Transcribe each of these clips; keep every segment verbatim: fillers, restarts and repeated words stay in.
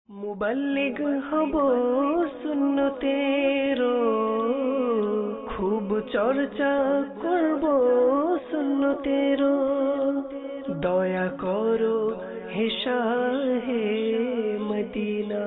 मुबल्लिग hub सुन्नतेरो खूब चर्चा करब सुन्नतेरो दया करो हे शाहे मदीना।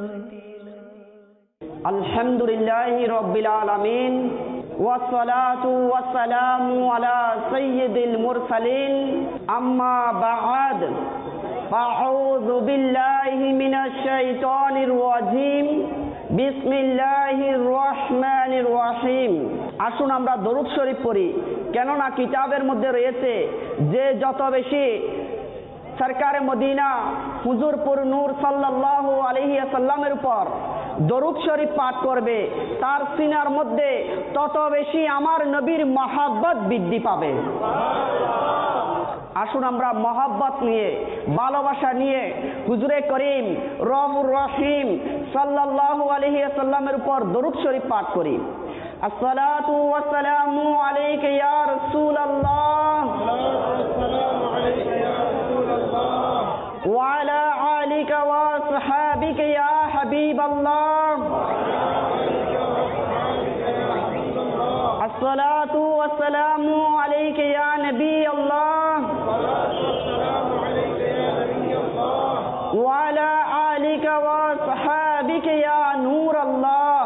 अल्हम्दुलिल्लाहि रब्बिल आलामीन वस्सलातु वस्सलामु अला सय्यिदिल मुरसलीन अम्मा बअद अऊज़ु बिल्लाहि मिनश शैतानिर रजीम बिस्मिल्लाहिर रहमानिर रहीम। আসুন আমরা দরুদ শরীফ পড়ি, কেননা কিতাবের মধ্যে রয়েছে যে যত বেশি সরকারে মদিনা হুজুর পুর নূর সাল্লাল্লাহু আলাইহি ওয়াসাল্লামের উপর দরুদ শরীফ পাঠ করবে তার সিনার মধ্যে তত বেশি আমার নবীর মহব্বত বৃদ্ধি পাবে। আসুন আমরা মহব্বত নিয়ে ভালোবাসা নিয়ে হুজুরে করিম রউফুর রহিম সাল্লাল্লাহু আলাইহি ওয়াসাল্লামের উপর দরুদ শরীফ পাঠ করি। আসসালাতু ওয়াসসালামু আলাইকা ইয়া রাসূলুল্লাহ ওয়া আলা আলিকা ওয়া আসহাবিকা ইয়া হাবিবাল্লাহ। আসসালাতু ওয়াসসালামু আলাইকা ইয়া নবিয়াল্লাহ ওয়া আলা আলিকা ওয়া আসহাবিকা ইয়া নূরাল্লাহ।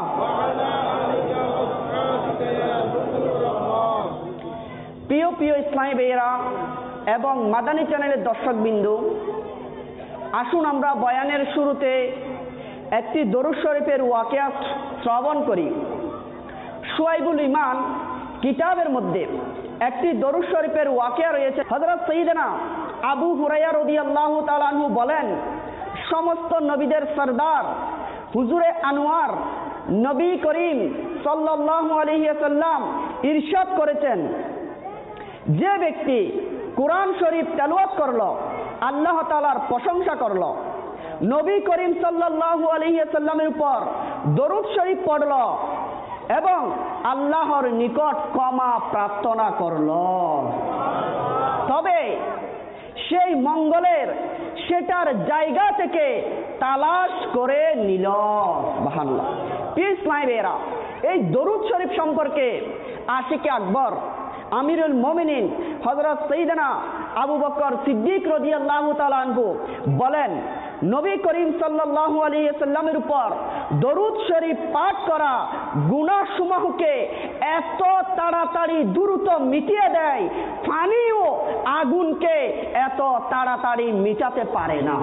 প্রিয় প্রিয় ইসলামী ভাইয়েরা এবং মাদানী চ্যানেলের দর্শকবৃন্দু, আসুন আমরা বয়ানের শুরুতে একটি দরুদ শরীফের ওয়াকিয়া শ্রবণ করি। শুআইবুল ঈমান কিতাবের মধ্যে একটি দরুদ শরীফের ওয়াকিয়া রয়েছে। হযরত সাইয়্যিদানা আবু হুরায়রা রাদিয়াল্লাহু তাআলা আনহু বলেন, সমস্ত নবীদের সরদার হুজুরে আনোয়ার নবী করিম সাল্লাল্লাহু আলাইহি ওয়াসাল্লাম ইরশাদ করেছেন, যে ব্যক্তি কুরআন শরীফ তেলাওয়াত করলো, আল্লাহ তাআলার প্রশংসা করলো, নবী করিম সাল্লাল্লাহু আলাইহি ওয়াসাল্লামের উপর দরুদ শরীফ পড়লো এবং আল্লাহর নিকট ক্ষমা প্রার্থনা করলো, তবে সেই মঙ্গলের সেটার জায়গা থেকে তালাশ করে নিল। সুবহানাল্লাহ। প্রিয় ইসলামী ভাইয়েরা, এই দরুদ শরীফ সম্পর্কে আশিকে আকবর আমিরুল মুমিনিন হযরত সাইয়্যিদানা আবু বকর সিদ্দিক রাদিয়াল্লাহু তাআলা আনহু বলেন, নবী করিম সাল্লাল্লাহু আলাইহি ওয়াসাল্লামের উপর দরুদ শরীফ পাঠ করা গুনাহসমূহকে এত তাড়াতাড়ি দ্রুত মিটিয়ে দেয়, পানিও আগুনকে এত তাড়াতাড়ি মিটাতে পারে না।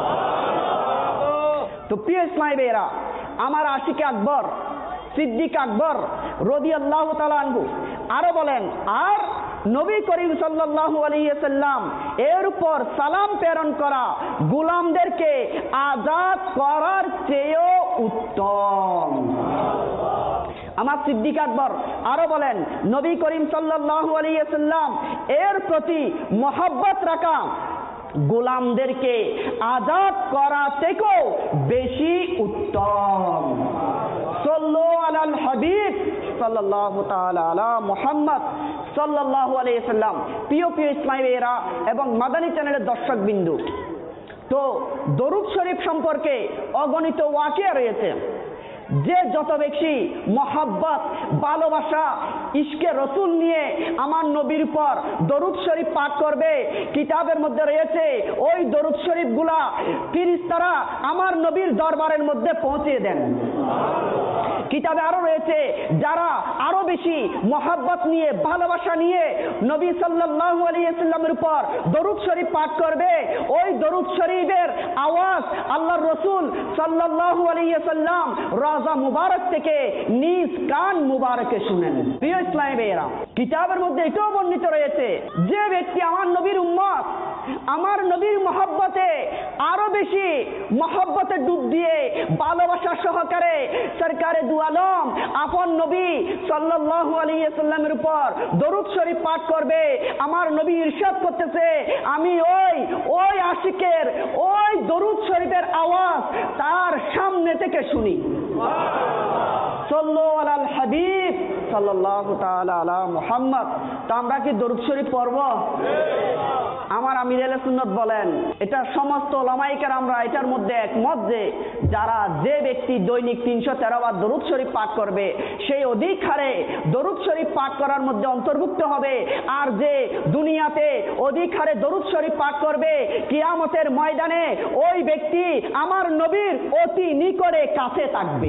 তো প্রিয় ইসলামী ভাইয়েরা, আমার আশিকে আকবর সিদ্দিক আকবর রাদিয়াল্লাহু তাআলা আনহু আরো বলেন, আর নবী করিম সাল্লাল্লাহু আলাইহি ওয়াসাল্লাম এর উপর সালাম প্রেরণ করা গোলামদেরকে আজাদ করার চেয়েও উত্তম। আমার সিদ্দিক আকবর আরো বলেন, নবী করিম সাল্লাল্লাহু আলাইহি ওয়াসাল্লাম এর প্রতি মহব্বত রাখা গোলামদেরকে আজাদ করা থেকেও বেশি উত্তম। সাল্লু আলাল হাবিব সাল্লাল্লাহু তাআলা আলা মুহাম্মদ সাল্লাল্লাহু আলাইহি ওয়াসাল্লাম। প্রিয় প্রিয় ইসলামী ভাইয়েরা এবং মাদানী চ্যানেলের দর্শকবৃন্দু, তো দরুদ শরীফ সম্পর্কে অগণিত ওয়াকিয়া রয়েছে। যে যত বেশি মহব্বত ভালোবাসা ইশকে রসুল নিয়ে আমার নবীর উপর দরুদ শরীফ পাঠ করবে, কিতাবের মধ্যে রয়েছে ওই দরুদ শরীফগুলা ফেরেশতারা আমার নবীর দরবারের মধ্যে পৌঁছে দেন। কিতাবে আরো রয়েছে, যারা আরো বেশি মহব্বত নিয়ে ভালোবাসা নিয়ে নবী সাল্লাল্লাহু আলাইহি ওয়াসাল্লামের উপর দরুদ শরীফ পাঠ করবে, ওই দরুদ শরীফের আওয়াজ আল্লাহর রাসূল সাল্লাল্লাহু আলাইহি ওয়াসাল্লাম রাজা মুবারক থেকে নিজ কান মুবারকে শুনেন। প্রিয় ইসলামী ভাইয়েরা, কিতাবের মধ্যে এটাও বর্ণিত রয়েছে, যে ব্যক্তি আমার নবীর উম্মত আমার নবীর মহব্বতে আরো বেশি মহব্বতে ডুব দিয়ে ভালোবাসা সহকারে সরকারে দু আলম আপন নবী সাল্লাল্লাহু আলাইহি ওয়াসাল্লামের উপর দরুদ শরীফ পাঠ করবে, আমার নবী ইরশাদ করতেছে, আমি ওই ওই আশিকের ওই দরুদ শরীফের আওয়াজ তার সামনে থেকে শুনি। সাল্লু আলাল হাবিব সাল্লাল্লাহু তাআলা আলা মুহাম্মদ। তো আমরা কি দরুদ শরীফ পড়ব? আমার আমির আহলে সুন্নাত বলেন, এটা সমস্ত ওলামায়ে কেরামরা এটার মধ্যে একমত যে যারা যে ব্যক্তি দৈনিক তিনশো তেরো বার দরুদ শরীফ পাঠ করবে সেই অধিক হারে দরুদ শরীফ পাঠ করার মধ্যে অন্তর্ভুক্ত হবে। আর যে দুনিয়াতে অধিক হারে দরুদ শরীফ পাঠ করবে, কিয়ামতের ময়দানে ওই ব্যক্তি আমার নবীর অতি নিকটে কাছে থাকবে।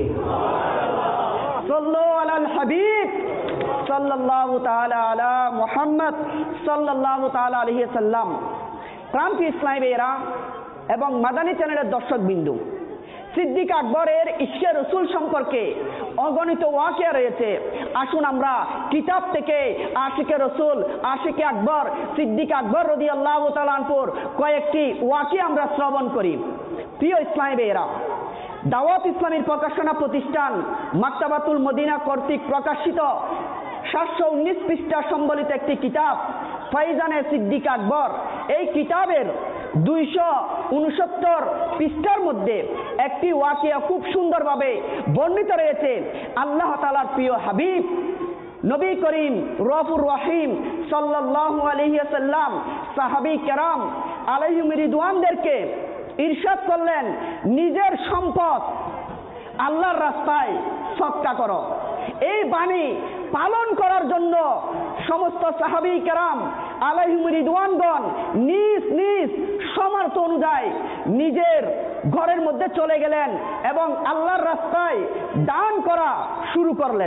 সাল্লু আলাল হাবিব সাল্লাল্লাহু তাআলা আলা মুহাম্মদ সাল্লাল্লাহু তাআলা আলাইহি সাল্লাম। প্রান্তীয় ইসলামী ভাইয়েরা এবং মাদানী চ্যানেলের দর্শকবিন্দু, সিদ্দিক আকবরের ইশকে রসুল সম্পর্কে অগণিত ওয়াকিয়া রয়েছে। আসুন আমরা কিতাব থেকে আশিকে রসুল, আশিকে আকবর, সিদ্দিক আকবর রাদিয়াল্লাহু তাআলা আনহুর কয়েকটি ওয়াকিয়া আমরা শ্রবণ করি। প্রিয় ইসলামী ভাইয়েরা, দাওয়াত ইসলামীর প্রকাশনা প্রতিষ্ঠান মাকতাবাতুল মদিনা কর্তৃক প্রকাশিত সাতশো উনিশ পৃষ্ঠা সম্বলিত একটি কিতাব ফাইজানে সিদ্দিক আকবর, এই কিতাবের দুইশো উনসত্তর পৃষ্ঠার মধ্যে একটি ওয়াকিয়া খুব সুন্দরভাবে বর্ণিত রয়েছে। আল্লাহ তাআলার প্রিয় হাবিব নবী করিম রউফুর রহিম সাল্লাল্লাহু আলাইহি ওয়াসাল্লাম সাহাবী কেরাম আলাইহিম রিদওয়ানদেরকে ইরশাদ করলেন, নিজের সম্পদ আল্লাহর রাস্তায় সদকা করো। এই বাণী পালন করার জন্য সমস্ত সাহাবী কেরাম আলাইহিম রিদওয়ানগণ নিজ নিজ সামর্থ্য অনুযায়ী নিজের ঘরের মধ্যে চলে গেলেন এবং আল্লাহর রাস্তায় দান করা শুরু করলেন।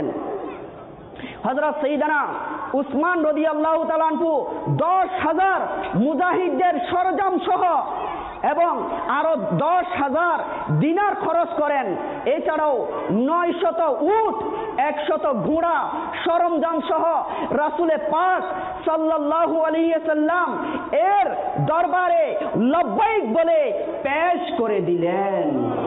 হযরত সাইয়্যিদানা উসমান রাদিয়াল্লাহু তাআলা আনহু দশ হাজার মুজাহিদদের সরঞ্জাম সহ এবং আরো দশ হাজার দিনার খরচ করেন। এছাড়াও নয় শত উট, একশত ঘোড়া সরঞ্জাম সহ রাসূলে পাক সাল্লাল্লাহু আলাইহি ওয়াসাল্লাম এর দরবারে লব্বাইক বলে পেশ করে দিলেন।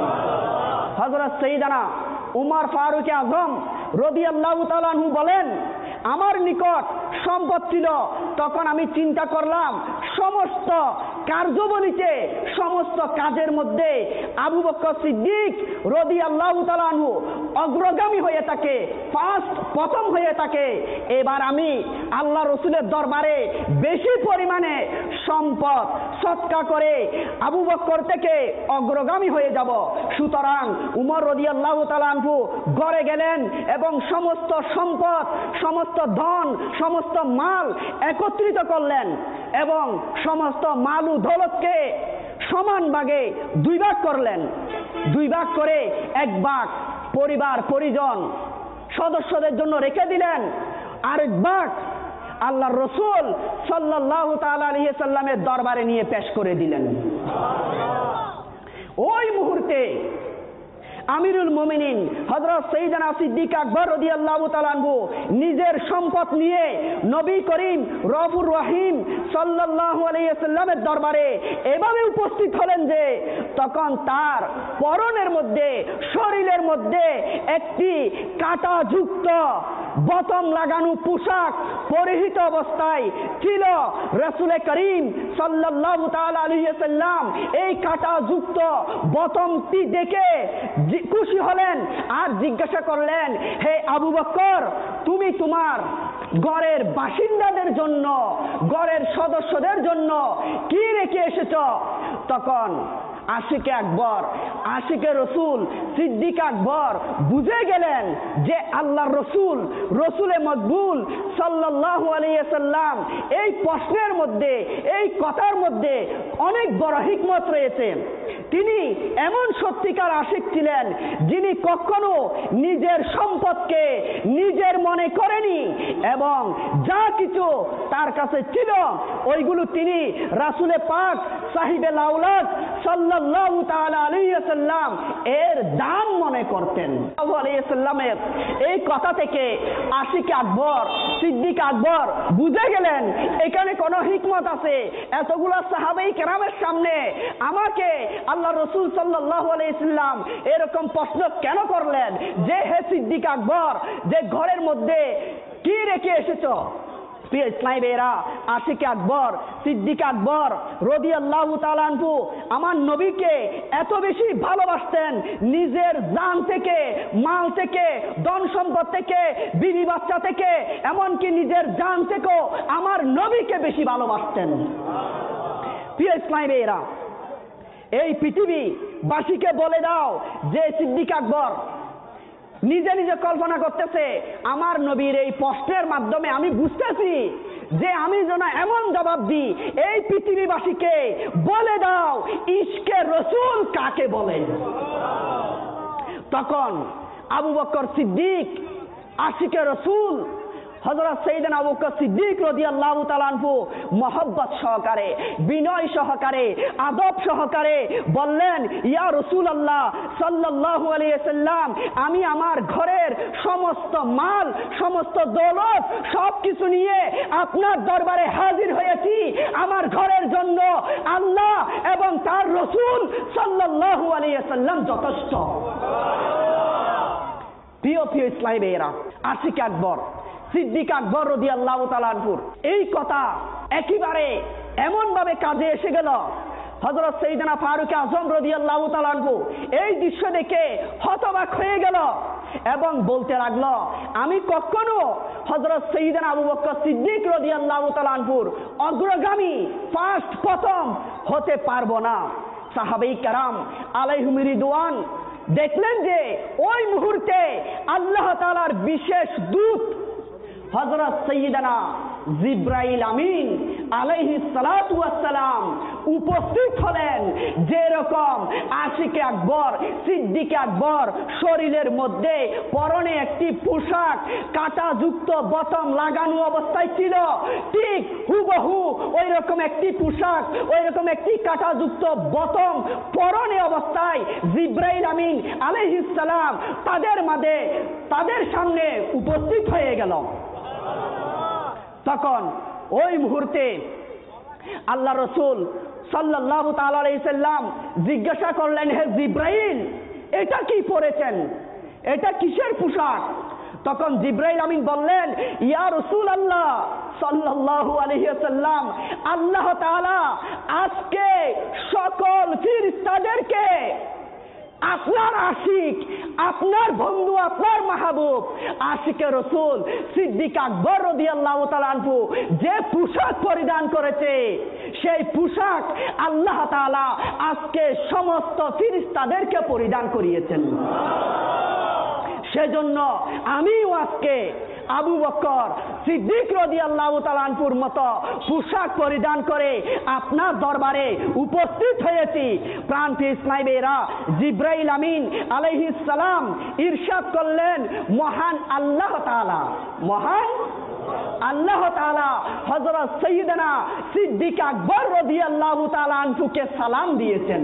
হযরত সাইয়্যিদানা উমর ফারুক আযম রাদিয়াল্লাহু তাআলা আনহু বলেন, আমার নিকট সম্পদ ছিল, তখন আমি চিন্তা করলাম সমস্ত কার্যাবলীতে সমস্ত কাজের মধ্যে আবু বকর সিদ্দিক রাদিয়াল্লাহু তাআলা আনহু অগ্রগামী হয়ে থাকে, ফার্স্ট প্রথম হয়ে থাকে। এবার আমি আল্লাহ রসুলের দরবারে বেশি পরিমাণে সম্পদ সদকা করে আবু বকর থেকে অগ্রগামী হয়ে যাব। সুতরাং উমর রাদিয়াল্লাহু তাআলা আনহু ঘরে গেলেন এবং সমস্ত সম্পদ, সমস্ত ধন, সমস্ত মাল একত্রিত করলেন এবং সমস্ত মাল ও দৌলতকে সমান ভাগে দুই ভাগ করলেন। দুই ভাগ করে এক ভাগ পরিবার পরিজন সদস্যদের জন্য রেখে দিলেন, আরেক ভাগ আল্লাহর রসুল সাল্লাল্লাহু তাআলা আলাইহি সাল্লামের দরবারে নিয়ে পেশ করে দিলেন। ওই মুহূর্তে আমিরুল মুমিনিন হযরত সাইয়্যিদানা সিদ্দিক আকবর রাদিয়াল্লাহু তাআলা আনহু নিজের সম্পদ নিয়ে নবী করিম রউফুর রহিম সাল্লাল্লাহু আলাইহি ওয়াসাল্লামের দরবারে এভাবে উপস্থিত হলেন যে তখন তার পরনের মধ্যে, শরীরের মধ্যে একটি কাঁটাযুক্ত বোতাম লাগানো পোশাক পরিহিত অবস্থায় ছিল। রাসূল করিম সাল্লাল্লাহু তাআলা আলাইহি ওয়াসাল্লাম এই কাঁটাযুক্ত বোতামটি দেখে খুশি হলেন আর জিজ্ঞাসা করলেন, হে আবু বকর, তুমি তোমার ঘরের বাসিন্দাদের জন্য, ঘরের সদস্যদের জন্য কি রেখে এসেছ? তখন আশিকে আকবর, আশিকে রসুল সিদ্দিক আকবর বুঝে গেলেন যে আল্লাহর রসুল, রসুলে মকবুল সাল্লাল্লাহু আলাইহি ওয়াসাল্লাম এই প্রশ্নের মধ্যে, এই কথার মধ্যে অনেক বড় হিকমত রয়েছে। তিনি এমন সত্যিকার আশিক ছিলেন যিনি কখনো নিজের সম্পদকে নিজের মনে করেনি এবং যা কিছু তার কাছে ছিল ওইগুলো তিনি রাসূলে পাক সাহিবে লাউলাদ সাল্লাল্লাহু তাআলা আলাইহি ওয়াসাল্লাম এর দান মনে করতেন। সাল্লাল্লাহু আলাইহি ওয়াসাল্লামের এই কথা থেকে আশিক আকবর, সিদ্দিক আকবর বুঝে গেলেন এখানে কোনো হিকমত আছে। এতগুলো সাহাবায়ে কেরামের সামনে আমাকে আল্লাহ রসুল সাল্লাল্লাহু আলাইহি ওয়াসাল্লাম এরকম প্রশ্ন কেন করলেন যে হে সিদ্দিক আকবর, যে ঘরের মধ্যে কি রেখে এসেছো? প্রিয় ইসলামী ভাইয়েরা, আশিক আকবর, সিদ্দিক আকবর রাদিয়াল্লাহু তাআলা আনহু আমার নবীকে এত বেশি ভালোবাসতেন, নিজের জান থেকে, মাল থেকে, ধন সম্পদ থেকে, বিবি বাচ্চা থেকে, এমনকি নিজের জান থেকেও আমার নবীকে বেশি ভালোবাসতেন। প্রিয় ইসলামী ভাইয়েরা, এই পৃথিবী বাসীকে বলে দাও যে সিদ্দিক আকবর নিজে নিজে কল্পনা করতেছে, আমার নবীর এই প্রশ্নের মাধ্যমে আমি বুঝতেছি যে আমি যেন এমন জবাব দিই, এই পৃথিবীবাসীকে বলে দাও ইশকে রসুল কাকে বলে। তখন আবু বকর সিদ্দিক আশিকে রসুল হযরত সাইয়েদনা আবু বকর সিদ্দিক রাদিয়াল্লাহু তাআলা আনহু মহব্বত সহকারে, বিনয় সহকারে, আদব সহকারে বললেন, ইয়া রাসূলুল্লাহ সাল্লাল্লাহু আলাইহি ওয়াসাল্লাম, আমি আমার ঘরের সমস্ত মাল, সমস্ত দৌলত সবকিছু নিয়ে আপনার দরবারে হাজির হয়েছি। আমার ঘরের জন্য আল্লাহ এবং তার রাসূল সাল্লাল্লাহু আলাইহি ওয়াসাল্লাম যথেষ্ট। প্রিয় প্রিয় ইসলামী ভাইয়েরা, আশিক আকবর সিদ্দিক আকবর রাদিয়াল্লাহু তাআলা আনহুর এই কথা একেবারে এমন ভাবে কাজে এসে গেল, হযরত সাইয়েদনা ফারুক আযম রাদিয়াল্লাহু তাআলা আনহু এই দৃশ্য দেখে হতবাক হয়ে গেল এবং বলতে লাগলো, আমি কখনো হযরত সাইয়েদনা আবু বকর সিদ্দিক রাদিয়াল্লাহু তাআলা আনহুর অগ্রগামী ফার্স্ট প্রথম হতে পারবো না। সাহাবায়ে কেরাম আলাইহিম রিদওয়ান দেখলেন যে ওই মুহূর্তে আল্লাহ তাআলার বিশেষ দূত হযরত সাইয়েদনা জিবরাইল আমিন আলাইহিস সালাতু ওয়াস সালাম উপস্থিত হলেন। যেরকম আশিকে আকবর সিদ্দিক আকবর শরীরের মধ্যে পরনে একটি পোশাক কাঁটাযুক্ত বোতাম লাগানো অবস্থায় ছিল, ঠিক হুবহু ওই রকম একটি পোশাক, ওই রকম একটি কাঁটাযুক্ত বোতাম পরনে অবস্থায় জিবরাইল আমিন আলাইহিস সালাম তাদের মাঝে তাদের সামনে উপস্থিত হয়ে গেল। তখন ওই মুহূর্তে আল্লাহ রসুল সাল্লাল্লাহু তাআলা আলাইহি সাল্লাম জিজ্ঞাসা করলেন, হে জিবরাইল, এটা কি পরেছেন, এটা কিসের পোশাক? তখন জিবরাইল আমিন বললেন, ইয়া রাসূলুল্লাহ সাল্লাল্লাহু আলাইহি ওয়াসাল্লাম, আল্লাহ তাআলা আজকে সকল ফেরেশতাদেরকে আপনার আশিক, আপনার বন্ধু, আপনার মাহবুব আশিকে রসুল সিদ্দিক আকবর রাদিয়াল্লাহু তাআলা আনহু যে পোশাক পরিধান করেছে, সেই পোশাক আল্লাহ তাআলা আজকে সমস্ত ফেরেশতাদেরকে পরিধান করিয়েছেন। সেজন্য আমিও আজকে আবু বকর সিদ্দিক রাদিয়াল্লাহু তাআলা আনহুর মতো পোশাক পরিধান করে আপনার দরবারে উপস্থিত হয়েছি। প্রাণপ্রিয় ইসলামী ভাইয়েরা, জিবরাইল আমিন আলাইহিস সালাম ইরশাদ করলেন, মহান আল্লাহ তাআলা, মহান আল্লাহ তাআলা হযরত সাইয়েদনা সিদ্দিক আকবর রাদিয়াল্লাহু তাআলা আনহুকে সালাম দিয়েছেন।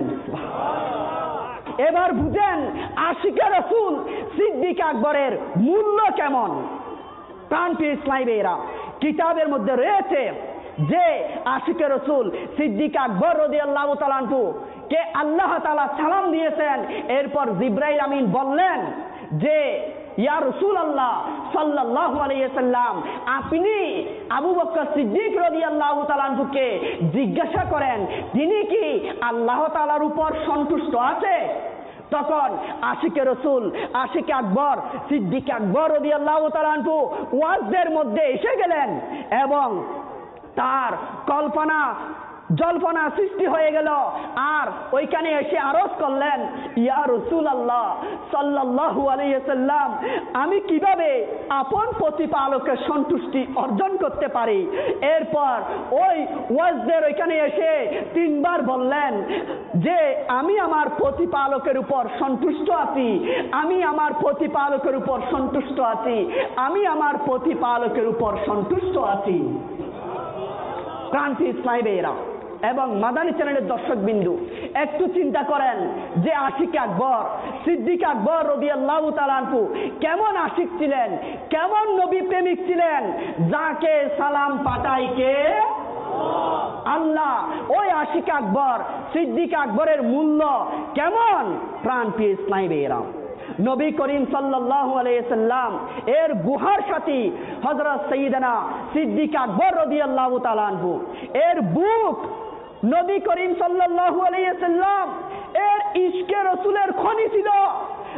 এবার বুঝেন আশিকে রাসূল সিদ্দিক আকবরের মূল্য কেমন। প্রাণপ্রিয় ইসলামী ভাইয়েরা, কিতাবের মধ্যে রয়েছে যে আশিকে রাসূল সিদ্দিক আকবর রাদিয়াল্লাহু তাআলা আনহু কে আল্লাহ তাআলা সালাম দিয়েছেন। এরপর জিবরাইল আমিন বললেন যে, ইয়া রাসূলুল্লাহ সাল্লাল্লাহু আলাইহি ওয়াসাল্লাম, আপনি আবু বকর সিদ্দিক রাদিয়াল্লাহু তাআলা আনহুকে জিজ্ঞাসা করেন তিনি কি আল্লাহ তাআলার উপর সন্তুষ্ট আছে। তখন আশিকে রসুল আশিকে আকবর সিদ্দিক আকবর রাদিয়াল্লাহু তাআলা আনহু ওয়াজের মধ্যে এসে গেলেন এবং তার কল্পনা জল্পনা সৃষ্টি হয়ে গেল। আর ওইখানে এসে আরজ করলেন, ইয়া রাসূলুল্লাহ সাল্লাল্লাহু আলাইহি ওয়াসাল্লাম, আমি কিভাবে আপন প্রতিপালকের সন্তুষ্টি অর্জন করতে পারি। এরপর ওই ওয়াজদের ওইখানে এসে তিনবার বললেন যে আমি আমার প্রতিপালকের উপর সন্তুষ্ট আছি, আমি আমার প্রতিপালকের উপর সন্তুষ্ট আছি, আমি আমার প্রতিপালকের উপর সন্তুষ্ট আছি। প্রাণপ্রিয় ইসলামী ভাইয়েরা এবং মাদানী চ্যানেলের দর্শক বিন্দু, একটু চিন্তা করেন যে আশিক আকবর সিদ্দিক আকবর রাদিয়াল্লাহু তাআলা আনহু কেমন আশিক ছিলেন, কেমন নবী প্রেমিক ছিলেন, যাকে সালাম পাঠায় কে আল্লাহ। ওই আশিক আকবর সিদ্দিক আকবরের মূল্য কেমন। প্রাণপ্রিয় ইসলামী ভাইয়েরা, নবী করিম সাল্লাল্লাহু আলাইহি ওয়াসাল্লাম এর গুহার সাথী হযরত সাইয়েদনা সিদ্দিক আকবর রাদিয়াল্লাহু তাআলা আনহু এর বুক নবী করিম সাল্লাল্লাহু আলাইহি ওয়াসাল্লাম এর ইশকে রাসূলের খনি ছিল।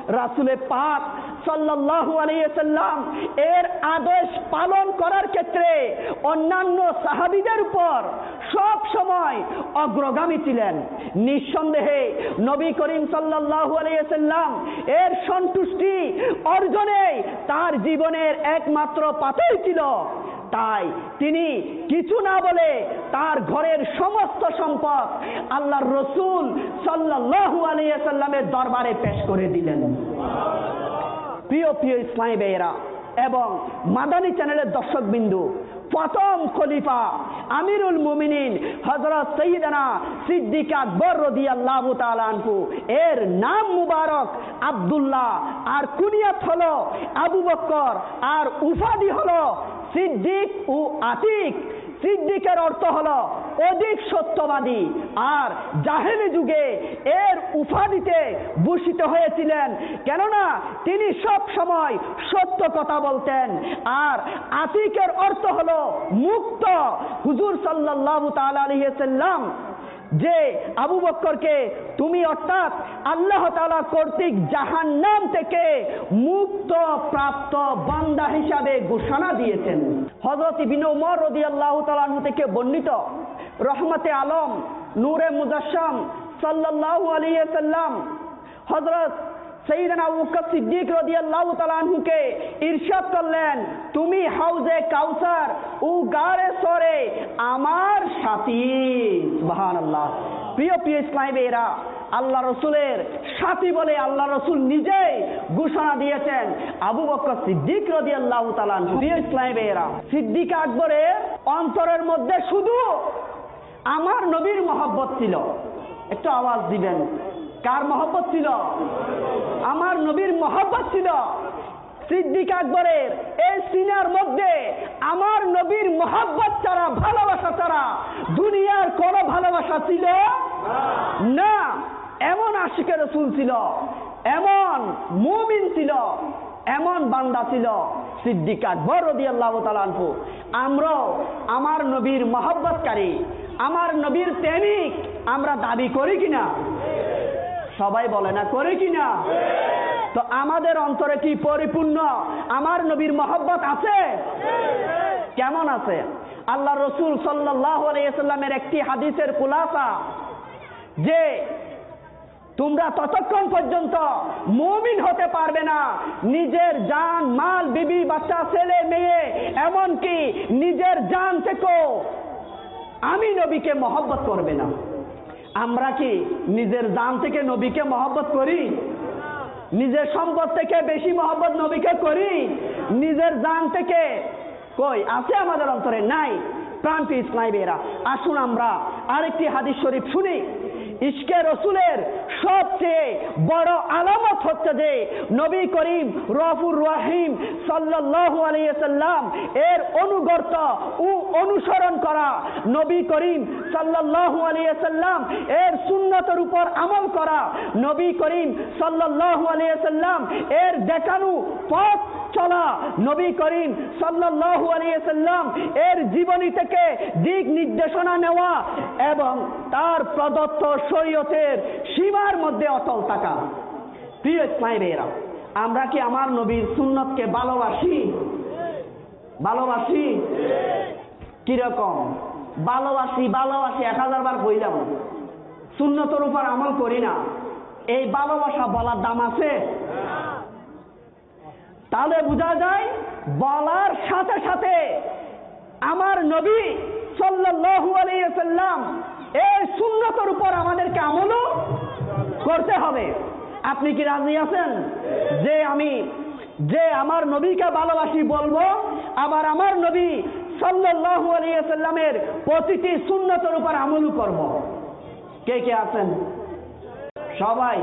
রাসূলে পাক সাল্লাল্লাহু আলাইহি ওয়াসাল্লাম এর আদেশ পালন করার ক্ষেত্রে অন্যান্য সাহাবীদের উপর সব সময় অগ্রগামী ছিলেন। নিঃসন্দেহে নবী করিম সাল্লাল্লাহু আলাইহি ওয়াসাল্লাম এর সন্তুষ্টি অর্জনে তার জীবনের একমাত্র পাথেয় ছিল। তাই তিনি কিছু না বলে তার ঘরের সমস্ত সম্পদ আল্লাহর রাসূল সাল্লাল্লাহু আলাইহি ওয়াসাল্লামের দরবারে পেশ করে দিলেন। প্রিয় প্রিয় ইসলামী ভাইয়েরা এবং মাদানী চ্যানেলের দর্শকবিন্দু, প্রথম খলিফা আমিরুল মুমিনিন হযরত সাইয়্যিদানা সিদ্দিক আকবর রাদিয়াল্লাহু তাআলা আনহু এর নাম মুবারক আব্দুল্লাহ, আর কুনিয়াত হলো আবু বকর, আর উপাধি হলো সিদ্দিক ও আতিক। সিদ্দিকের অর্থ হলো অধিক সত্যবাদী, আর জাহেলি যুগে এর উপাধিতে ভূষিত হয়েছিলেন, কেননা তিনি সব সময় সত্য কথা বলতেন। আর আতিকের অর্থ হলো মুক্ত। হুজুর সাল্লাল্লাহু তাআলা আলাইহি ওয়াসাল্লাম যে আবু বকরকে তুমি অর্থাৎ আল্লাহ তাআলা কর্তৃক জাহান্নাম থেকে মুক্ত প্রাপ্ত বান্দা হিসাবে ঘোষণা দিয়েছেন। হযরত ইবনে ওমর রাদিয়াল্লাহু তাআলা আনহু থেকে বর্ণিত, রহমতে আলম নূরে মুজাসসাম সাল্লাল্লাহু আলাইহি ওয়াসাল্লাম হযরত সাইয়্যিদানা আবু বকর সিদ্দিক রাদিয়াল্লাহু তাআলা আনহুকে ইরশাদ করলেন, তুমি হাউজে কাউসার ও গারে সরে আমার সাথী। সুবহানাল্লাহ। প্রিয় প্রিয় ইসলামী ভাইয়েরা, আল্লাহ রসুলের সাথী বলে আল্লাহ রসুল নিজেই ঘোষণা দিয়েছেন আবু বকর সিদ্দিক রাদিয়াল্লাহু তাআলা আনহু। প্রিয় ইসলামী ভাইয়েরা, সিদ্দিক আকবরের অন্তরের মধ্যে শুধু আমার নবীর মহব্বত ছিল। একটু আওয়াজ দিবেন, কার মহব্বত ছিল? আমার নবীর মহব্বত ছিল। সিদ্দিক আকবরের এই সিনার মধ্যে আমার নবীর মহব্বত ছাড়া, ভালোবাসা ছাড়া দুনিয়ার কোন ভালোবাসা ছিল না। এমন আশিকে রাসূল ছিল, এমন মুমিন ছিল, এমন বান্দা ছিল সিদ্দিক আকবর রাদিয়াল্লাহু তাআলা আনহু। আমরাও আমার নবীর মহব্বতকারী, আমার নবীর প্রেমিক আমরা দাবি করি কিনা? সবাই বলে না, করি কিনা? তো আমাদের অন্তরে কি পরিপূর্ণ আমার নবীর মহব্বত আছে? কেমন আছে? আল্লাহ রসুল সাল্লাল্লাহু আলাইহি ওয়াসাল্লামের একটি হাদিসের খুলাসা যে তোমরা ততক্ষণ পর্যন্ত মুমিন হতে পারবে না নিজের জান, মাল, বিবি, বাচ্চা, ছেলে, মেয়ে, এমনকি নিজের জান থেকেও আমি নবীকে মহব্বত করবে না। আমরা কি নিজের জান থেকে নবীকে মহব্বত করি? নিজের সম্পদ থেকে বেশি মহব্বত নবীকে করি? নিজের জান থেকে কই আছে আমাদের অন্তরে? নাই। প্রাণপ্রিয় ইসলামী ভাইয়েরা, আসুন আমরা আরেকটি হাদিস শরীফ শুনি। ইশকে রসুলের সবচেয়ে বড় আলামত হচ্ছে যে নবী করিম রফুর রহিম সাল্লাল্লাহু আলাইহি ওয়াসাল্লাম এর অনুগত ও অনুসরণ করা, নবী করিম সাল্লাল্লাহু আলাইহি ওয়াসাল্লাম এর সুন্নতের উপর আমল করা, নবী করিম সাল্লাল্লাহু আলাইহি ওয়াসাল্লাম এর দেখানো পথ চলা, নবী করিম সাল্লাল্লাহু আলাইহি ওয়াসাল্লাম এর জীবনী থেকে দিক নির্দেশনা নেওয়া এবং তার প্রদত্ত শরীয়তের সীমার মধ্যে অটল থাকা। প্রিয় ইসলামী ভাইয়েরা, আমরা কি আমার নবীর সুন্নতকে ভালোবাসি? ভালোবাসি? কিরকম ভালোবাসি? ভালোবাসি এক হাজার বার কইলাম, সুন্নতের উপর আমল করি না, এই ভালোবাসা বলার দাম আছে? তাহলে বোঝা যায় বলার সাথে সাথে আমার নবী সাল্লাল্লাহু আলাইহি ওয়াসাল্লাম এই সুন্নতের উপর আমাদেরকে আমলও করতে হবে। আপনি কি রাজি আছেন যে আমি যে আমার নবীকে ভালোবাসি বলবো, আবার আমার নবী সাল্লাল্লাহু আলাইহি ওয়াসাল্লামের প্রতিটি সুন্নতের উপর আমলও করব? কে কে আছেন? সবাই।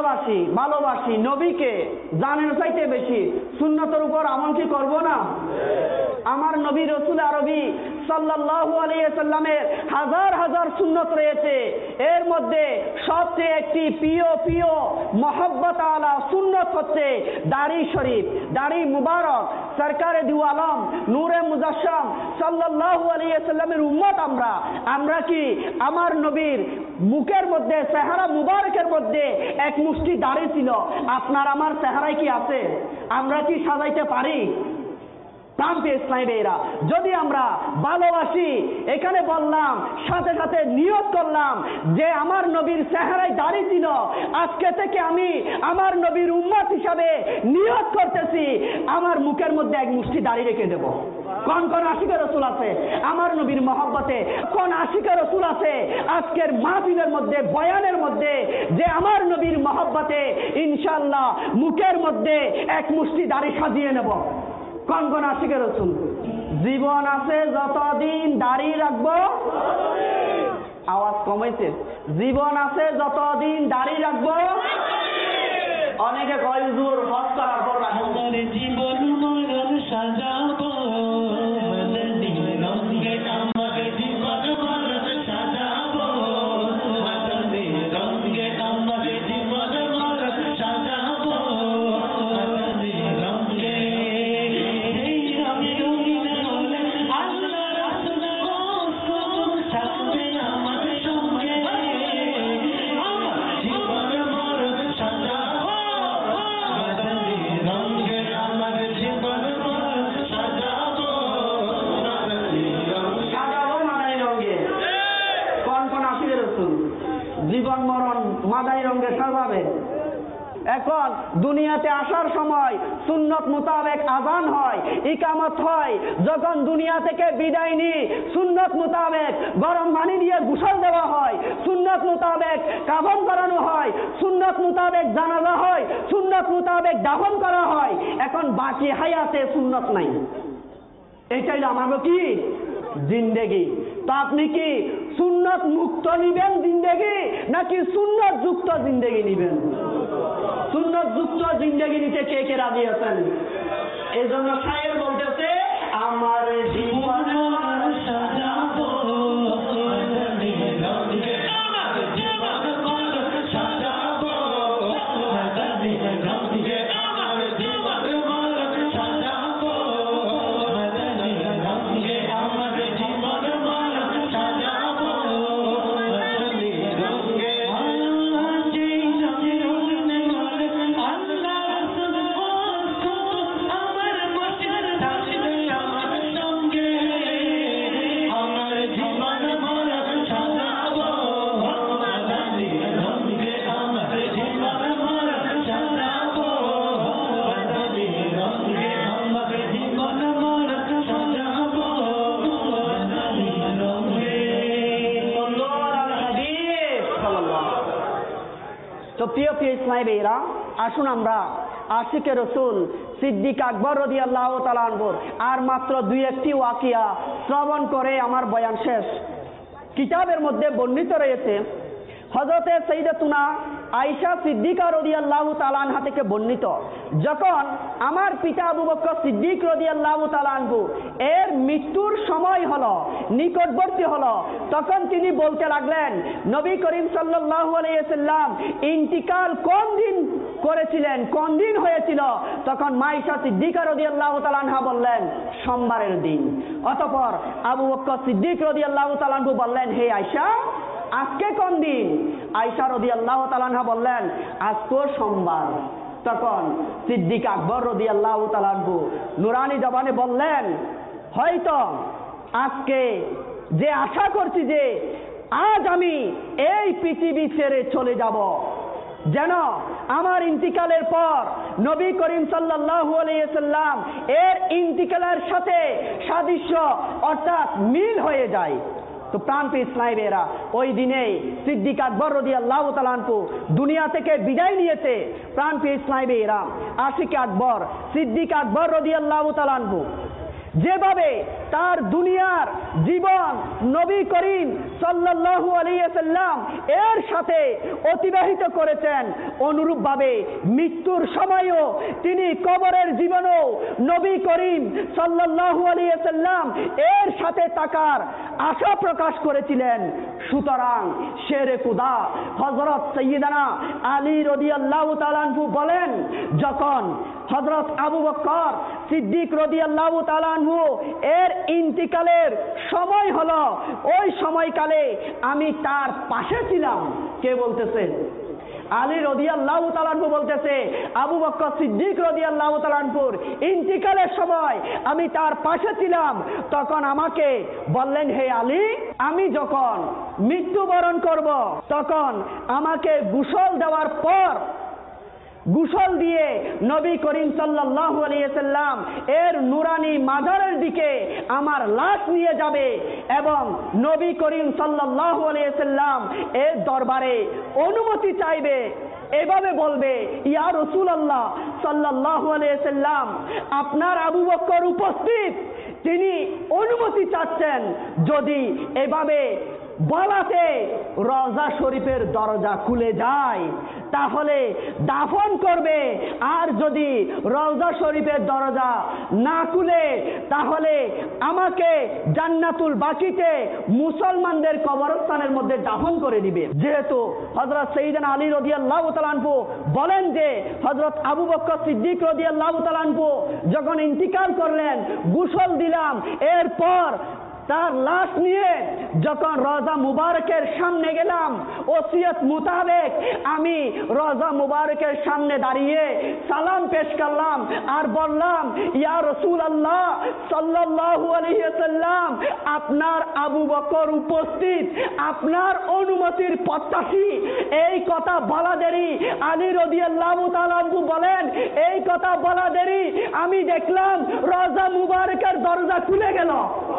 ভালোবাসি ভালোবাসি নবীকে জানের চাইতে বেশি, সুন্নতের উপর আমল কি করব না? আমার নবী রসুল আরবি সাল্লাল্লাহু আলাইহি সাল্লামের হাজার হাজার সুন্নত রয়েছে, এর মধ্যে সবচেয়ে একটি প্রিয় প্রিয় মহব্বত আলা সুন্নত হচ্ছে দাড়ি শরীফ, দাড়ি মুবারক। সরকারে দু আলম নূরে মুজাসসাম সাল্লাল্লাহু আলাইহি সাল্লামের উম্মত আমরা আমরা কি আমার নবীর মুখের মধ্যে চেহারা মুবারকের মধ্যে এক মুষ্টি দাড়ি ছিল, আপনার আমার চেহারায় কি আছে? আমরা কি সাজাইতে পারি? প্রান্তীয় ইসলামীরা যদি আমরা ভালোবাসি, এখানে বললাম সাথে সাথে নিয়ত করলাম যে আমার নবীর চেহারায় দাড়ি ছিল, আজকে থেকে আমি আমার নবীর উম্মত হিসাবে নিয়ত করতেছি আমার মুখের মধ্যে এক মুষ্টি দাড়ি রেখে দেব। কোন কোন আশিকের রসুল আছে আমার নবীর মহব্বতে? কোন আশিকের রসুল আছে আজকের মাহফিলের মধ্যে বয়ানের মধ্যে যে আমার নবীর মহব্বতে ইনশাআল্লাহ মুখের মধ্যে এক মুষ্টি দাড়ি সাজিয়ে নেব? কোন কোন আশিকের রসুল? জীবন আছে যতদিন দাড়ি রাখবো, আওয়াজ কমেছে, জীবন আছে যতদিন দাড়ি রাখবো। অনেকে কয় হুজুর হজ করার পর রাখবো। জীবন মরণ সাজাবো, মদনী রঙে আমাকে জীবন মরণ সাজাবো, মদনী রঙে আমাকে জীবন মরণ সাজাবো, মদনী রঙে এই রঙে রঙিন হলে আল্লাহ রাসূল থাকবে আমার সঙ্গে, আমার জীবন মরণ সাজাবো, মদনী রঙে আমার জীবন মরণ সাজাবো, মদনী রঙে সাজাবো মাদানী রঙে। কোন কোন আশিকের রসুল জীবন মরণ মাদানী রঙে সাজাবে? এখন দুনিয়াতে আসার সময় সুন্নত মোতাবেক আযান হয়, ইকামত হয়, যখন দুনিয়া থেকে বিদায় নিই সুন্নত মোতাবেক গরম পানি দিয়ে গোসল দেওয়া হয়, সুন্নত মোতাবেক কাফন করানো হয়, সুন্নত মোতাবেক জানাজা হয়, সুন্নত মোতাবেক দাফন করা হয়। এখন বাকি হায়াতে সুন্নত নাই। এটাই আমাকে কি জিন্দেগি। তো আপনি কি সুন্নত মুক্ত নিবেন জিন্দেগি, নাকি সুন্নত যুক্ত জিন্দেগি নিবেন? সুন্নত যুক্ত জিন্দেগি নিতে কে কে রাজি আছেন? এই জন্য শায়ের বলতেছে আমার জীবন সাজাবো, মদনী রঙে আমার জীবন মরণ সাজাবো, মদনী রঙে আমার জীবন মরণ সাজাবো, মদনী রঙে আমার জীবন মরণ সাজাবো, মদনী রঙে আল্লাহ যেই রঙে রঙিন হলে আল্লাহ রাসূল আমার মসজিদ থাকবে আমার সঙ্গে, আমার জীবন মরণ সাজাবো, মদনী রঙে আমার জীবন মরণ সাজাবো, মদনী রঙে আমার জীবন মরণ সাজাবো, মদনী রঙে। তো প্রিয় প্রিয় ইসলামী ভাইরা, আসুন আমরা আশিকে রসুল সিদ্দিক আকবর রাদিয়াল্লাহু তাআলা আনহুর আর মাত্র দুই একটি ওয়াকিয়া শ্রবণ করে আমার বয়ান শেষ। কিতাবের মধ্যে বর্ণিত রয়েছে হযরতে সাইয়্যিদাতুনা আয়েশা সিদ্দিকা রাদিয়াল্লাহু তাআলা আনহা থেকে বর্ণিত, যখন আমার পিতা আবু বকর সিদ্দিক রাদিয়াল্লাহু তাআলা আনহু এর মৃত্যুর সময় হলো, নিকটবর্তী হলো, তখন তিনি বলতে লাগলেন নবী করিম সাল্লাল্লাহু আলাইহি সাল্লাম ইন্তিকাল কোন দিন করেছিলেন, কোন দিন হয়েছিল? তখন মা আয়েশা সিদ্দিকা রাদিয়াল্লাহু তাআলা আনহা বললেন সোমবারের দিন। অতঃপর আবু বকর সিদ্দিক রাদিয়াল্লাহু তাআলা আনহু বললেন হে আয়েশা, আজকে কোন দিন? আয়েশা রাদিয়াল্লাহু তাআলা আনহা বললেন আজকে সোমবার। তখন সিদ্দিক আকবর রাদিয়াল্লাহু তাআলা আনহু নুরানি জবানে বললেন হয়তো আজকে যে আশা করছি যে আজ আমি এই পৃথিবী ছেড়ে চলে যাব, যেন আমার ইন্তিকালের পর নবী করিম সাল্লাল্লাহু আলাইহি সাল্লাম এর ইন্তিকালের সাথে সাদৃশ্য অর্থাৎ মিল হয়ে যায়। তো প্রাণপ্রিয় ইসলামী ভাইরা, ওই দিনেই সিদ্দিক আকবর রাদিয়াল্লাহু তাআলা আনহু দুনিয়া থেকে বিদায় নিয়েছে। প্রাণপ্রিয় ইসলামী ভাইরা, আশিক আকবর সিদ্দিক আকবর রাদিয়াল্লাহু তাআলা আনহু যেভাবে তার দুনিয়ার জীবন নবী করিম সাল্লাল্লাহু আলাইহি ওয়াসাল্লাম এর সাথে অতিবাহিত করেছেন, অনুরূপভাবে মৃত্যুর সময়ও তিনি কবরের জীবনও নবী করিম সাল্লাল্লাহু আলাইহি ওয়াসাল্লাম এর সাথে থাকার আশা প্রকাশ করেছিলেন। সুতরাং শেরে খুদা হযরত সাইয়্যিদানা আলী রাদিয়াল্লাহু তাআলা আনহু বলেন, যখন হযরত আবু বকর সিদ্দিক রাদিয়াল্লাহু তাআলা আনহু এর ইন্তিকালের সময় হলো, ওই সময়কালে আমি তার পাশে ছিলাম। কে বলতেছে? আলী রাদিয়াল্লাহু তাআলা আনহু বলতেছে, আবু বকর সিদ্দিক রাদিয়াল্লাহু তাআলা আনহুর ইন্তিকালের সময় আমি তার পাশে ছিলাম। তখন আমাকে বললেন, হে আলী, আমি যখন মৃত্যুবরণ করব তখন আমাকে গোসল দেওয়ার পর গোসল দিয়ে নবী করিম সাল্লাল্লাহু আলাইহি ওয়াসাল্লাম এর নুরানি মাজারের দিকে আমার লাশ নিয়ে যাবে এবং নবী করিম সাল্লাল্লাহু আলাইহি ওয়াসাল্লাম এর দরবারে অনুমতি চাইবে। এভাবে বলবে, ইয়া রাসূলুল্লাহ সাল্লাল্লাহু আলাইহি ওয়াসাল্লাম, আপনার আবু বকর উপস্থিত, তিনি অনুমতি চাচ্ছেন। যদি এভাবে বলাতে রওজা শরীফের দরজা খুলে যায় তাহলে দাফন করবে, আর যদি রওজা শরীফের দরজা না খুলে তাহলে আমাকে জান্নাতুল বাকিতে মুসলমানদের কবরস্থানের মধ্যে দাফন করে দিবে। যেহেতু হযরত সাইয়্যিদানা আলী রাদিয়াল্লাহু তাআলা আনহু বলেন যে হযরত আবু বকর সিদ্দিক রাদিয়াল্লাহু তাআলা আনহু যখন ইন্তিকাল করলেন, গোসল দিলাম, এরপর তার লাশ নিয়ে যখন রওজা মুবারকের সামনে গেলাম, ওসিয়ত মোতাবেক আমি রওজা মুবারকের সামনে দাঁড়িয়ে সালাম পেশ করলাম আর বললাম, ইয়া রাসূলুল্লাহ সাল্লাল্লাহু আলাইহি ওয়াসাল্লাম, আপনার আবু বকর উপস্থিত, আপনার অনুমতির প্রত্যাশী। এই কথা বলা দেরি আলী রাদিয়াল্লাহু তাআলা আনহু বলেন, এই কথা বলা দেরি আমি দেখলাম রওজা মুবারকের দরজা খুলে গেল।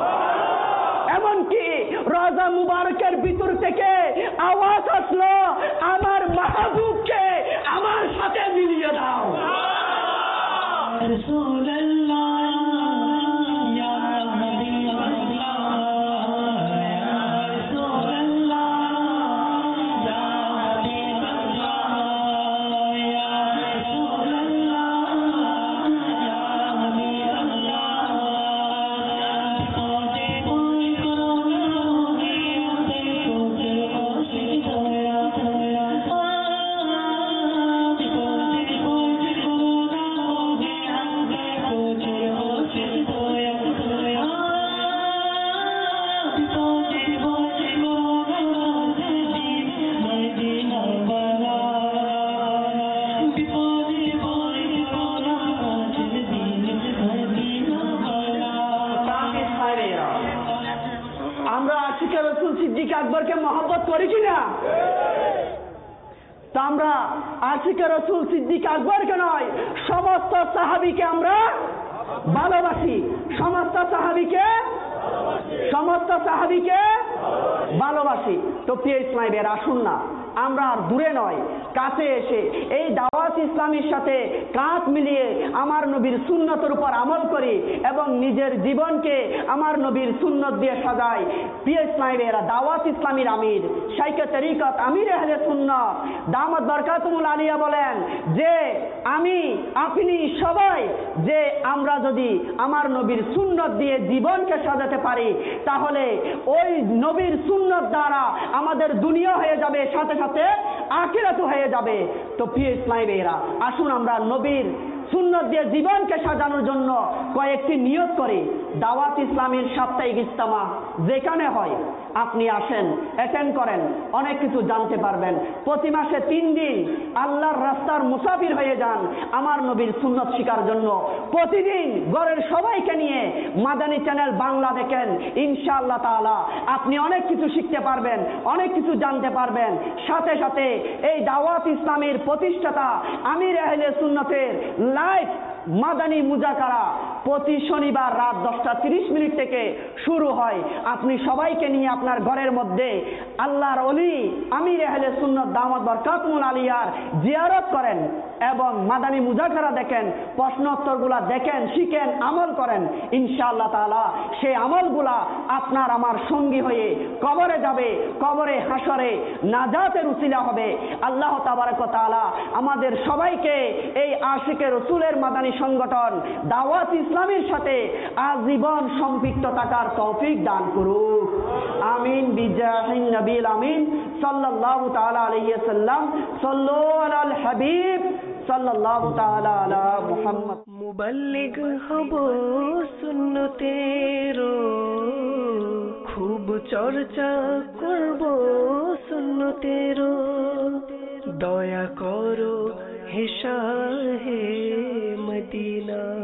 এমনকি রওজা মুবারকের ভিতর থেকে আওয়াজ আসলো, আমার মাহবুবকে আমার সাথে মিলিয়ে দাও। রাসূলুল্লাহ ইয়া হাবিবাল্লাহ ইয়া রাসূলুল্লাহ ইয়া হাবিবাল্লাহ ইয়া রাসূলুল্লাহ ইয়া হাবিবাল্লাহ। আমরা আশিকে রাসূল সিদ্দিক আকবরকে মহব্বত করি কিনা? তা আমরা আশিকে রাসূল সিদ্দিক আকবরকে নয়, সমস্ত সাহাবীকে আমরা ভালোবাসি। সমস্ত সাহাবীকে সমস্ত সাহাবীকে ভালোবাসি। তো প্রিয় ইসলামী ভাইয়েরা, আসুন না আমরা আর দূরে নয়, কাছে এসে এই দাওয়াত ইসলামীর সাথে কাঁধ মিলিয়ে আমার নবীর সুন্নতের উপর আমল করি এবং নিজের জীবনকে আমার নবীর সুন্নত দিয়ে সাজাই। প্রিয় ইসলামী ভাইয়েরা, দাওয়াত ইসলামীর আমির শাইখে তরিকত আমির আহলে সুন্নাত দামাত বরকাতুল আলিয়া বলেন যে আমি আপনি সবাই যে আমরা যদি আমার নবীর সুন্নত দিয়ে জীবনকে সাজাতে পারি তাহলে ওই নবীর সুন্নত দ্বারা আমাদের দুনিয়া হয়ে যাবে, সাথে সাথে আখিরাতও হয়ে যাবে। তো প্রিয় ইসলামী ভাইয়েরা, আসুন আমরা নবীর সুন্নত দিয়ে জীবনকে সাজানোর জন্য কয়েকটি নিয়ত করি। দাওয়াত ইসলামীর সাপ্তাহিক ইজতেমা যেখানে হয় আপনি আসেন, অ্যাটেন্ড করেন, অনেক কিছু জানতে পারবেন। প্রতি মাসে তিন দিন আল্লাহর রাস্তার মুসাফির হয়ে যান আমার নবীর সুন্নত শিখার জন্য। প্রতিদিন ঘরের সবাইকে নিয়ে মাদানী চ্যানেল বাংলা দেখেন, ইনশাআল্লাহ তাআলা আপনি অনেক কিছু শিখতে পারবেন, অনেক কিছু জানতে পারবেন। সাথে সাথে এই দাওয়াত ইসলামীর প্রতিষ্ঠাতা আমির আহলে সুন্নতের লাইভ মাদানী মুজাকারা প্রতি শনিবার রাত দশটা তিরিশ মিনিট থেকে শুরু হয়। আপনি সবাইকে নিয়ে আপনার ঘরের মধ্যে আল্লাহর ওলি আমির আহলে সুন্নাত দামাত বরকাতুল আলিয়ার জিয়ারত করেন এবং মাদানী মুজাকারা দেখেন, প্রশ্নোত্তরগুলা দেখেন, শিখেন, আমল করেন। ইনশাআল্লাহ তাআলা সেই আমলগুলা আপনার আমার সঙ্গী হয়ে কবরে যাবে, কবরে হাসরে নাজাতের উসিলা হবে। আল্লাহ তাবারক ওয়া তাআলা আমাদের সবাইকে এই আশিকে রসুলের মাদানী সংগঠন দাওয়াত ইসলামের সাথে আজীবন সম্পৃক্ত থাকার তৌফিক দান করুক। আমিন বিজাহিন নবীল আমিন সাল্লাল্লাহু তাআলা আলাইহি ওয়াসাল্লাম। সাল্লু আলাল হাবিব সাল্লাল্লাহু তাআলা আলা মুহাম্মদ। মুবাল্লিগ হব সুন্নতের, খুব চর্চা করব সুন্নতের। দয়া করো হে শাহে মদিনা।